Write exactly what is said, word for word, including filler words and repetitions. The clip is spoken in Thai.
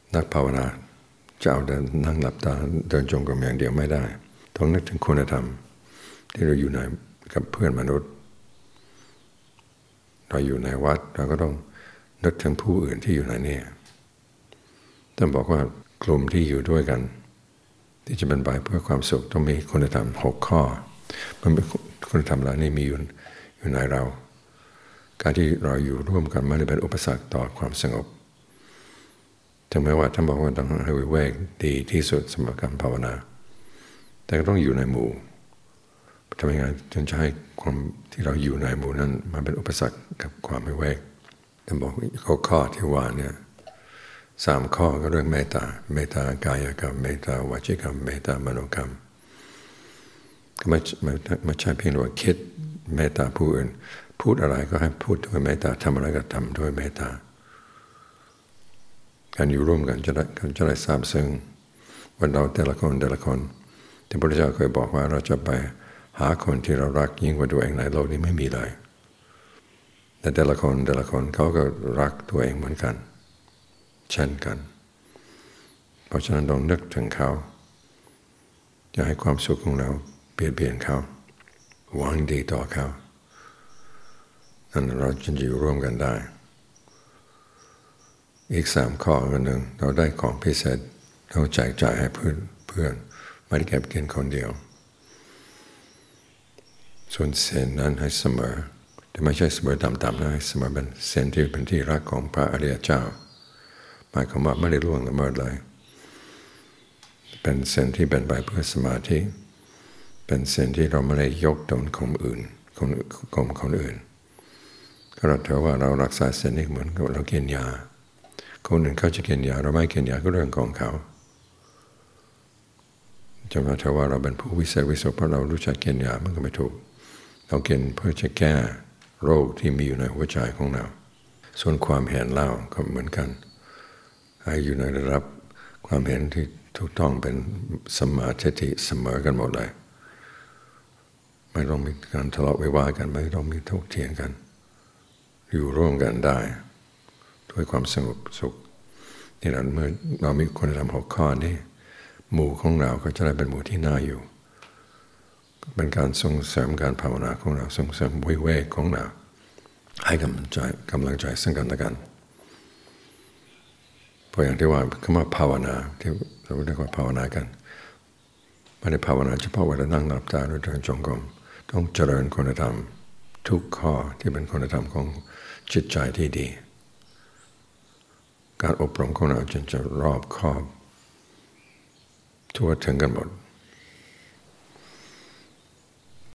นักภาวนาจะเอาแต่นั่งหลับตาเดินจงกรมอย่างเดียวไม่ได้ต้องนึกถึงคุณธรรมที่เราอยู่ในกับเพื่อนมนุษย์เราอยู่ในวัดเราก็ต้องนึกถึงผู้อื่นที่อยู่ในนี้ท่านบอกว่ากลุ่มที่อยู่ด้วยกันที่จะเป็นไปเพื่อความสุขต้องมีคุณธรรมหกข้อมันเป็นคุณธรรมเหล่านี้มีอยู่อยู่ในเราการที่เราอยู่ร่วมกันไม่ได้เป็นอุปสรรคต่อความสงบถึงแม้ว่าท่านบอกว่าต้องให้วิเวกดีที่สุดสำหรับการภาวนาแต่ก็ต้องอยู่ในหมู่ทำยังไงจนจะให้ความที่เราอยู่ในหมู่นั้นมาเป็นอุปสรรคกับความวิเวกท่านบอกข้อข้อที่ว่าเนี่ยสามข้อก็เรื่องเมตตาเมตตากายกรรมเมตตาวจีกรรมเมตตามโนกรรมก็ไม่ไม่ไม่ใช่เพียงแต่ว่าคิดเมตตาผู้อื่นพูดอะไรก็ให้พูดด้วยเมตตาทำอะไรก็ทำด้วยเมตตาการอยู่ร่วมกันจะได้จะได้ทราบซึ้งวันเราแต่ละคนแต่ละคนที่พระพุทธเจ้าเคยบอกว่าเราจะไปหาคนที่เรารักยิ่งกว่าตัวเองในโลกนี้ไม่มีเลยแต่แต่ละคนแต่ละคนเขาก็รักตัวเองเหมือนกันเช่นกันเพราะฉะนั้นต้องนึกถึงเขาอย่าให้ความสุขของเราเปลี่ยนเปลี่ยนเขาหวังดีต่อเขานั่นเราจะอยู่ร่วมกันได้อีกสามข้อกันหนึ่งเราได้ของพิเศษเราแจกจ่ายให้เพื่อนเพื่อนไม่ได้เก็บกินคนเดียวส่วนเส้นนั้นให้เสมอแต่ไม่ใช่เสมอต่ำๆนะให้เสมอเป็นเส้นที่เป็นที่รักของพระอริยเจ้าหมายความว่าไม่ได้ล่วงละเมิดเลยเป็นเส้นที่เป็นไปเพื่อสมาธิเป็นเส้นที่เราไม่ได้ยกตนคนอื่นคนคนคนอื่นก็เราถือว่าเรารักษาเส้นนี้เหมือนกับเรากินยาคนอื่นเขาจะกินยาเราไม่กินยาก็เรื่องของเขาจะมาถือว่าเราเป็นผู้วิเศษวิโสเพราะเรารู้จักกินยามันก็ไม่ถูกเรากินเพื่อจะแก้โรคที่มีอยู่ในหัวใจของเราส่วนความเห็นเราก็เหมือนกันให้อยู่ในระดับความเห็นที่ถูกต้องเป็นสัมมาทิฏฐิเสมอกันหมดเลยไม่ต้องมีการทะเลาะวิวาทกันไม่ต้องมีถกเถียงกันอยู่ร่วมกันได้ด้วยความสงบสุขนี่แหละเมื่อเรามีคุณธรรมหกข้อนี้หมู่ของเราก็จะได้เป็นหมู่ที่น่าอยู่เป็นการส่งเสริมการภาวนาของเราส่งเสริมวิเวกของเราให้กำลังใจกำลังใจซึ่งกันและกันเพราะอย่างที่ว่าคำว่าภาวนาที่เราเรียกว่าภาวนากันไม่ได้ภาวนาเฉพาะเวลานั่งหลับตาหรือเดินจงกรมต้องเจริญคุณธรรมทุกข้อที่เป็นคุณธรรมของจิตใจที่ดีการอบรมของเราจึงจะรอบคอบทั่วถึงกันหมด